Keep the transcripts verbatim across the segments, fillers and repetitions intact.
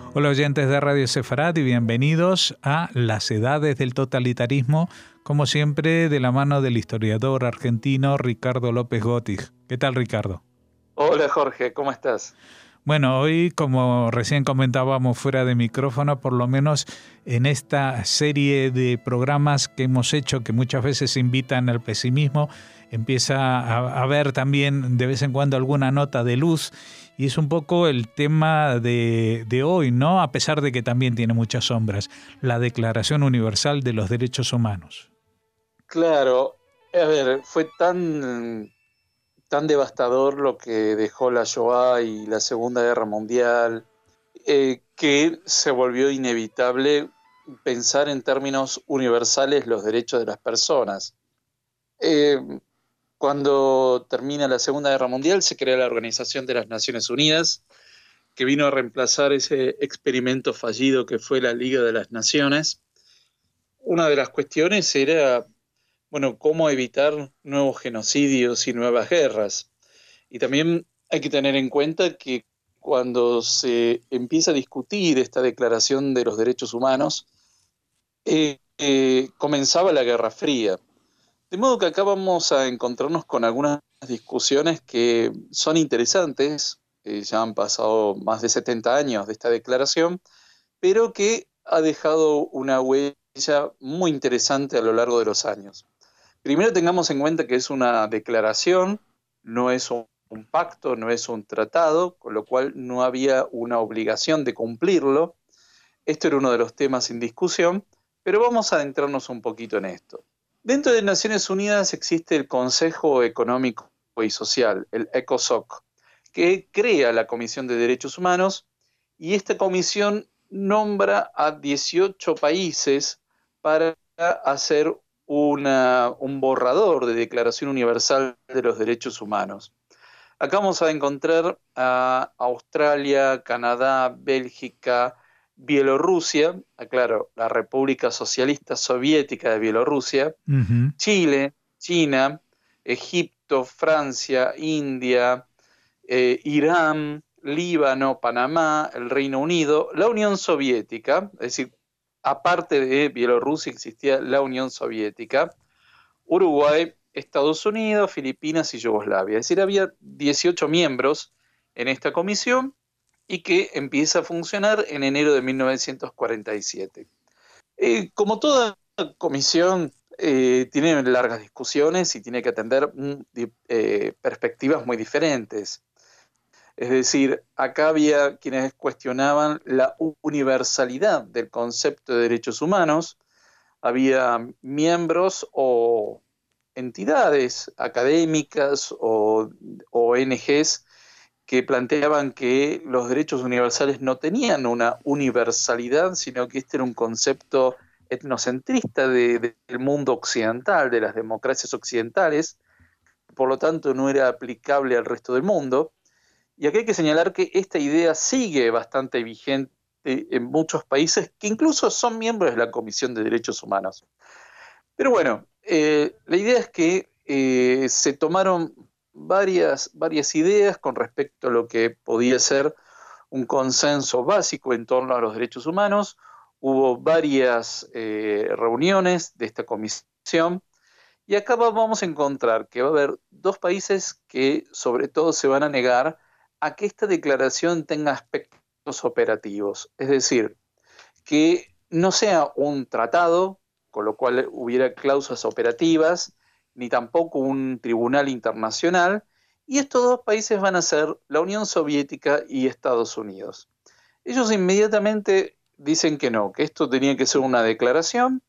Hola oyentes de Radio Sefarad y bienvenidos a Las Edades del Totalitarismo, como siempre de la mano del historiador argentino Ricardo López Gottig. ¿Qué tal, Ricardo? Hola Jorge, ¿cómo estás? Bueno, hoy, como recién comentábamos fuera de micrófono, por lo menos en esta serie de programas que hemos hecho, que muchas veces invitan al pesimismo, empieza a haber también de vez en cuando alguna nota de luz, y es un poco el tema de, de hoy, ¿no? A pesar de que también tiene muchas sombras, la Declaración Universal de los Derechos Humanos. Claro, a ver, fue tan... tan devastador lo que dejó la Shoah y la Segunda Guerra Mundial, eh, que se volvió inevitable pensar en términos universales los derechos de las personas. Eh, cuando termina la Segunda Guerra Mundial se crea la Organización de las Naciones Unidas, que vino a reemplazar ese experimento fallido que fue la Liga de las Naciones. Una de las cuestiones era, bueno, cómo evitar nuevos genocidios y nuevas guerras. Y también hay que tener en cuenta que cuando se empieza a discutir esta Declaración de los Derechos Humanos, eh, eh, comenzaba la Guerra Fría. De modo que acá vamos a encontrarnos con algunas discusiones que son interesantes, eh, ya han pasado más de setenta años de esta declaración, pero que ha dejado una huella muy interesante a lo largo de los años. Primero tengamos en cuenta que es una declaración, no es un un pacto, no es un tratado, con lo cual no había una obligación de cumplirlo. Esto era uno de los temas en discusión, pero vamos a adentrarnos un poquito en esto. Dentro de Naciones Unidas existe el Consejo Económico y Social, el ECOSOC, que crea la Comisión de Derechos Humanos, y esta comisión nombra a dieciocho países para hacer una, un borrador de Declaración Universal de los Derechos Humanos. Acá vamos a encontrar a Australia, Canadá, Bélgica, Bielorrusia, aclaro, la República Socialista Soviética de Bielorrusia, Uh-huh. Chile, China, Egipto, Francia, India, eh, Irán, Líbano, Panamá, el Reino Unido, la Unión Soviética, es decir, aparte de Bielorrusia existía la Unión Soviética, Uruguay, Estados Unidos, Filipinas y Yugoslavia. Es decir, había dieciocho miembros en esta comisión y que empieza a funcionar en enero de mil novecientos cuarenta y siete. Eh, como toda comisión, eh, tiene largas discusiones y tiene que atender eh, perspectivas muy diferentes. Es decir, acá había quienes cuestionaban la universalidad del concepto de derechos humanos, había miembros o entidades académicas o O N Ges que planteaban que los derechos universales no tenían una universalidad, sino que este era un concepto etnocentrista de, de, del mundo occidental, de las democracias occidentales, por lo tanto no era aplicable al resto del mundo. Y aquí hay que señalar que esta idea sigue bastante vigente en muchos países que incluso son miembros de la Comisión de Derechos Humanos. Pero bueno, eh, la idea es que eh, se tomaron varias, varias ideas con respecto a lo que podía ser un consenso básico en torno a los derechos humanos. Hubo varias eh, reuniones de esta comisión y acá vamos a encontrar que va a haber dos países que sobre todo se van a negar a que esta declaración tenga aspectos operativos, es decir, que no sea un tratado, con lo cual hubiera cláusulas operativas, ni tampoco un tribunal internacional, y estos dos países van a ser la Unión Soviética y Estados Unidos. Ellos inmediatamente dicen que no, que esto tenía que ser una declaración,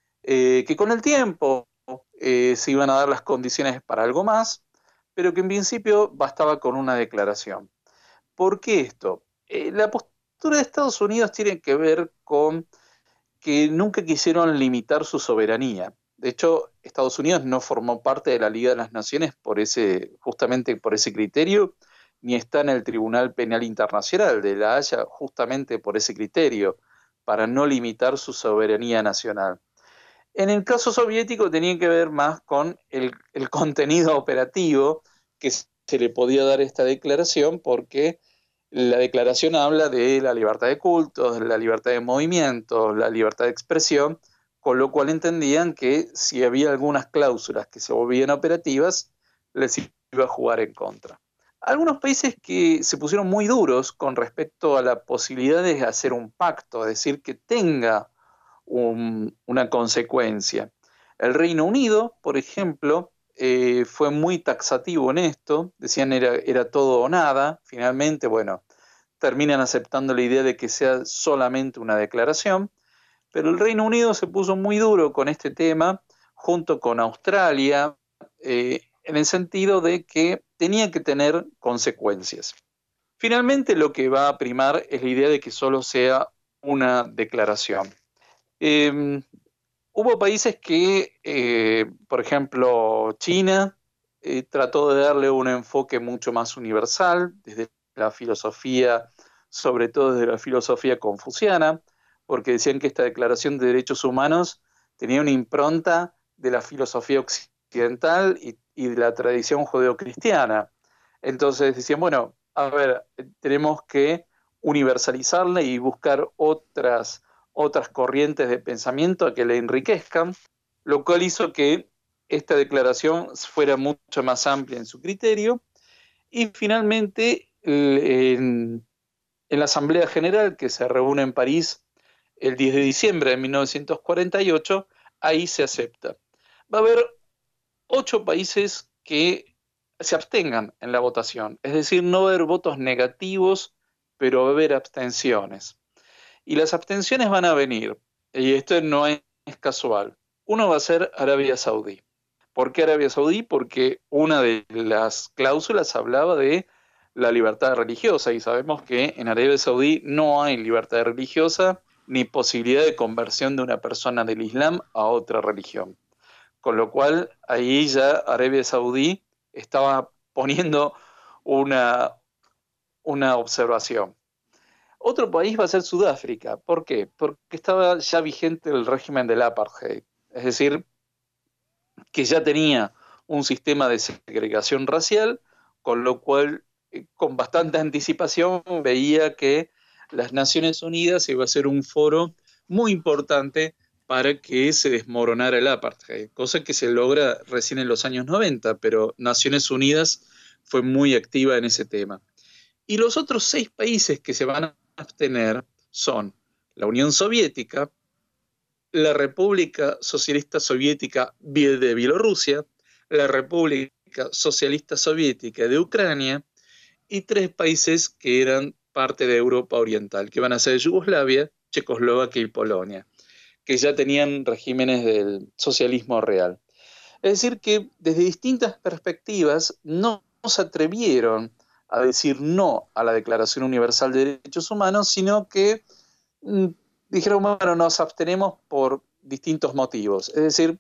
eh, que con el tiempo eh, se iban a dar las condiciones para algo más, pero que en principio bastaba con una declaración. ¿Por qué esto? Eh, la postura de Estados Unidos tiene que ver con que nunca quisieron limitar su soberanía. De hecho, Estados Unidos no formó parte de la Liga de las Naciones por ese, justamente por ese criterio, ni está en el Tribunal Penal Internacional de La Haya justamente por ese criterio, para no limitar su soberanía nacional. En el caso soviético tenía que ver más con el, el contenido operativo que se le podía dar a esta declaración, porque La declaración habla de la libertad de cultos, de la libertad de movimiento, la libertad de expresión, con lo cual entendían que si había algunas cláusulas que se volvían operativas, les iba a jugar en contra. Algunos países que se pusieron muy duros con respecto a la posibilidad de hacer un pacto, es decir, que tenga un, una consecuencia. El Reino Unido, por ejemplo, eh, fue muy taxativo en esto, decían era, era todo o nada, finalmente, bueno, terminan aceptando la idea de que sea solamente una declaración, pero el Reino Unido se puso muy duro con este tema, junto con Australia, eh, en el sentido de que tenía que tener consecuencias. Finalmente lo que va a primar es la idea de que solo sea una declaración. Eh, hubo países que, eh, por ejemplo, China eh, trató de darle un enfoque mucho más universal, desde la filosofía, sobre todo desde la filosofía confuciana, porque decían que esta Declaración de Derechos Humanos tenía una impronta de la filosofía occidental y, y de la tradición judeocristiana. Entonces decían, bueno, a ver, tenemos que universalizarla y buscar otras, otras corrientes de pensamiento a que la enriquezcan, lo cual hizo que esta declaración fuera mucho más amplia en su criterio. Y finalmente, en, en la Asamblea General, que se reúne en París el diez de diciembre de mil novecientos cuarenta y ocho, ahí se acepta. Va a haber ocho países que se abstengan en la votación, es decir, no va a haber votos negativos, pero va a haber abstenciones. Y las abstenciones van a venir, y esto no es casual. Uno va a ser Arabia Saudí. ¿Por qué Arabia Saudí? Porque una de las cláusulas hablaba de la libertad religiosa, y sabemos que en Arabia Saudí no hay libertad religiosa ni posibilidad de conversión de una persona del Islam a otra religión. Con lo cual, ahí ya Arabia Saudí estaba poniendo una, una observación. Otro país va a ser Sudáfrica. ¿Por qué? Porque estaba ya vigente el régimen del apartheid. Es decir, que ya tenía un sistema de segregación racial, con lo cual, con bastante anticipación, veía que las Naciones Unidas iba a ser un foro muy importante para que se desmoronara el apartheid, cosa que se logra recién en los años noventa, pero Naciones Unidas fue muy activa en ese tema. Y los otros seis países que se van a abstener son la Unión Soviética, la República Socialista Soviética de Bielorrusia, la República Socialista Soviética de Ucrania y tres países que eran parte de Europa Oriental, que van a ser Yugoslavia, Checoslovaquia y Polonia, que ya tenían regímenes del socialismo real. Es decir, que desde distintas perspectivas no se atrevieron a decir no a la Declaración Universal de Derechos Humanos, sino que mm, dijeron, bueno, nos abstenemos por distintos motivos. Es decir,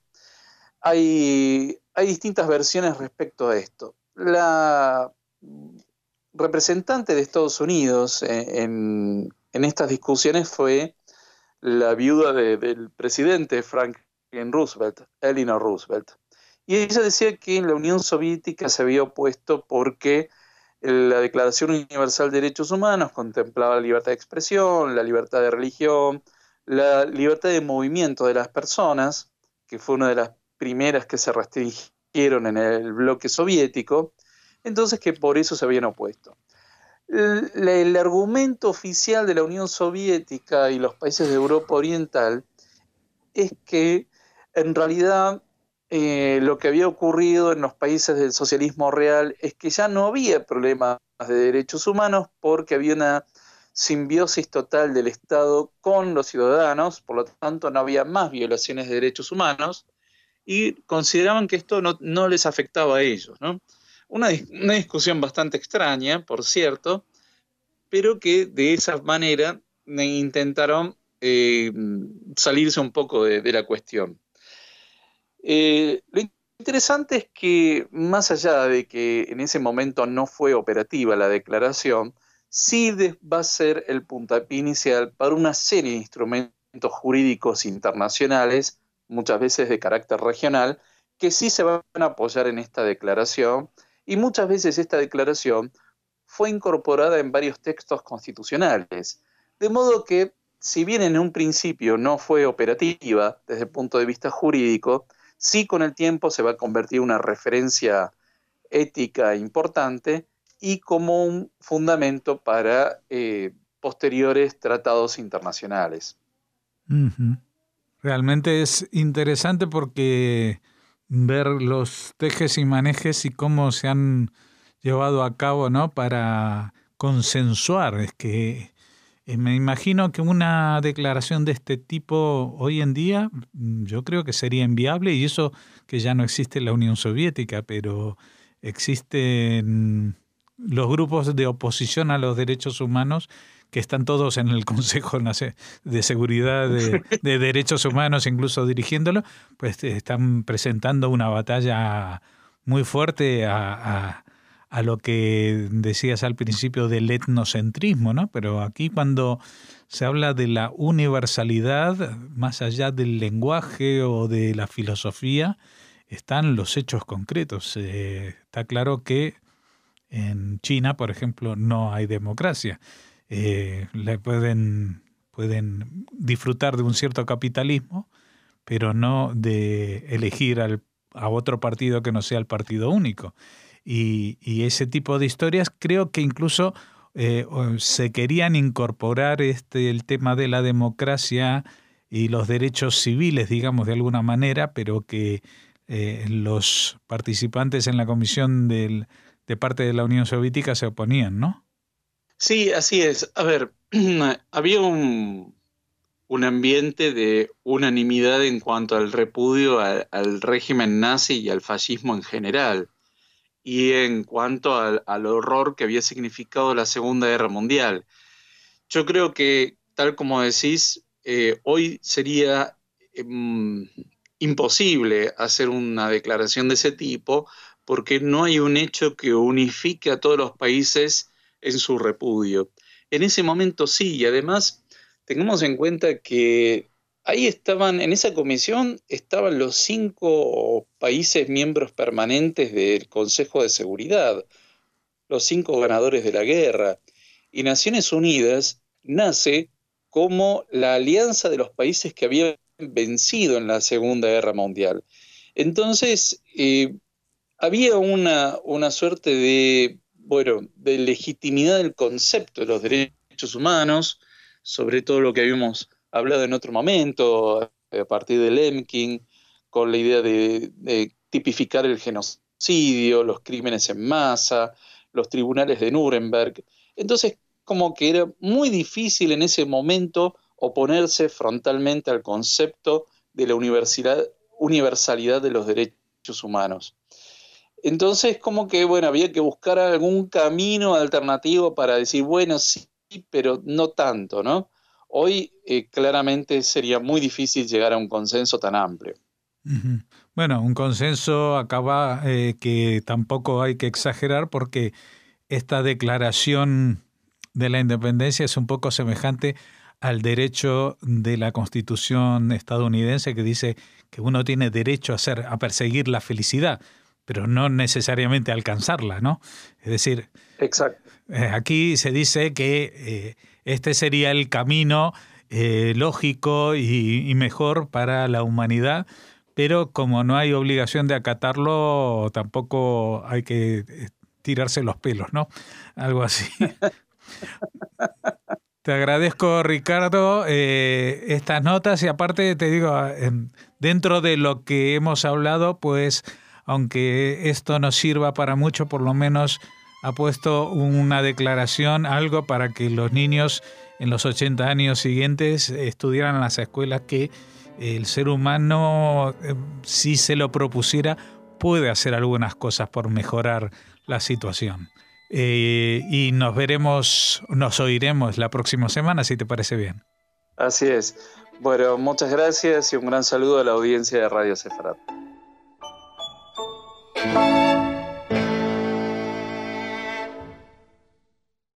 hay, hay distintas versiones respecto a esto. La representante de Estados Unidos en, en estas discusiones fue la viuda de, del presidente Franklin Roosevelt, Eleanor Roosevelt. Y ella decía que la Unión Soviética se había opuesto porque la Declaración Universal de Derechos Humanos contemplaba la libertad de expresión, la libertad de religión, la libertad de movimiento de las personas, que fue una de las primeras que se restringieron en el bloque soviético, entonces que por eso se habían opuesto. El, el argumento oficial de la Unión Soviética y los países de Europa Oriental es que en realidad eh, lo que había ocurrido en los países del socialismo real es que ya no había problemas de derechos humanos porque había una simbiosis total del Estado con los ciudadanos, por lo tanto no había más violaciones de derechos humanos y consideraban que esto no, no les afectaba a ellos, ¿no? Una, una discusión bastante extraña, por cierto, pero que de esa manera intentaron eh, salirse un poco de, de la cuestión. Eh, lo interesante es que más allá de que en ese momento no fue operativa la declaración, sí va a ser el puntapié inicial para una serie de instrumentos jurídicos internacionales, muchas veces de carácter regional, que sí se van a apoyar en esta declaración, y muchas veces esta declaración fue incorporada en varios textos constitucionales. De modo que, si bien en un principio no fue operativa desde el punto de vista jurídico, sí con el tiempo se va a convertir en una referencia ética importante y como un fundamento para eh, posteriores tratados internacionales. Uh-huh. Realmente es interesante porque ver los tejes y manejes y cómo se han llevado a cabo, ¿no?, para consensuar. Es que eh, me imagino que una declaración de este tipo hoy en día yo creo que sería inviable, y eso que ya no existe la Unión Soviética, pero existen los grupos de oposición a los derechos humanos que están todos en el Consejo de Seguridad de, de Derechos Humanos, incluso dirigiéndolo, pues están presentando una batalla muy fuerte a, a, a lo que decías al principio del etnocentrismo, ¿no? Pero aquí cuando se habla de la universalidad, más allá del lenguaje o de la filosofía, están los hechos concretos. Eh, está claro que en China, por ejemplo, no hay democracia. Eh, le pueden, pueden disfrutar de un cierto capitalismo, pero no de elegir al, a otro partido que no sea el partido único. Y, y ese tipo de historias creo que incluso eh, se querían incorporar este, el tema de la democracia y los derechos civiles, digamos, de alguna manera, pero que eh, los participantes en la comisión del, de parte de la Unión Soviética se oponían, ¿no? Sí, así es. A ver, había un, un ambiente de unanimidad en cuanto al repudio al, al régimen nazi y al fascismo en general, y en cuanto al, al horror que había significado la Segunda Guerra Mundial. Yo creo que, tal como decís, eh, hoy sería eh, imposible hacer una declaración de ese tipo, porque no hay un hecho que unifique a todos los países en su repudio. En ese momento sí, y además tengamos en cuenta que ahí estaban, en esa comisión estaban los cinco países miembros permanentes del Consejo de Seguridad, los cinco ganadores de la guerra, y Naciones Unidas nace como la alianza de los países que habían vencido en la Segunda Guerra Mundial. Entonces, eh, había una, una suerte de bueno, de legitimidad del concepto de los derechos humanos, sobre todo lo que habíamos hablado en otro momento, a partir de Lemkin, con la idea de, de tipificar el genocidio, los crímenes en masa, los tribunales de Nuremberg. Entonces, como que era muy difícil en ese momento oponerse frontalmente al concepto de la universalidad, universalidad de los derechos humanos. Entonces, como que, bueno, había que buscar algún camino alternativo para decir, bueno, sí, pero no tanto, ¿no? Hoy, eh, claramente, sería muy difícil llegar a un consenso tan amplio. Uh-huh. Bueno, un consenso acaba eh, que tampoco hay que exagerar, porque esta declaración de la independencia es un poco semejante al derecho de la Constitución estadounidense, que dice que uno tiene derecho a, hacer, a perseguir la felicidad, pero no necesariamente alcanzarla, ¿no? Es decir, exacto. Eh, aquí se dice que eh, este sería el camino eh, lógico y, y mejor para la humanidad, pero como no hay obligación de acatarlo, tampoco hay que tirarse los pelos, ¿no? Algo así. Te agradezco, Ricardo, eh, estas notas, y aparte te digo, dentro de lo que hemos hablado, pues aunque esto no sirva para mucho, por lo menos ha puesto una declaración, algo para que los niños en los ochenta años siguientes estudiaran en las escuelas que el ser humano, eh, si se lo propusiera, puede hacer algunas cosas por mejorar la situación. Eh, y nos veremos, nos oiremos la próxima semana, si te parece bien. Así es. Bueno, muchas gracias y un gran saludo a la audiencia de Radio Sefarat.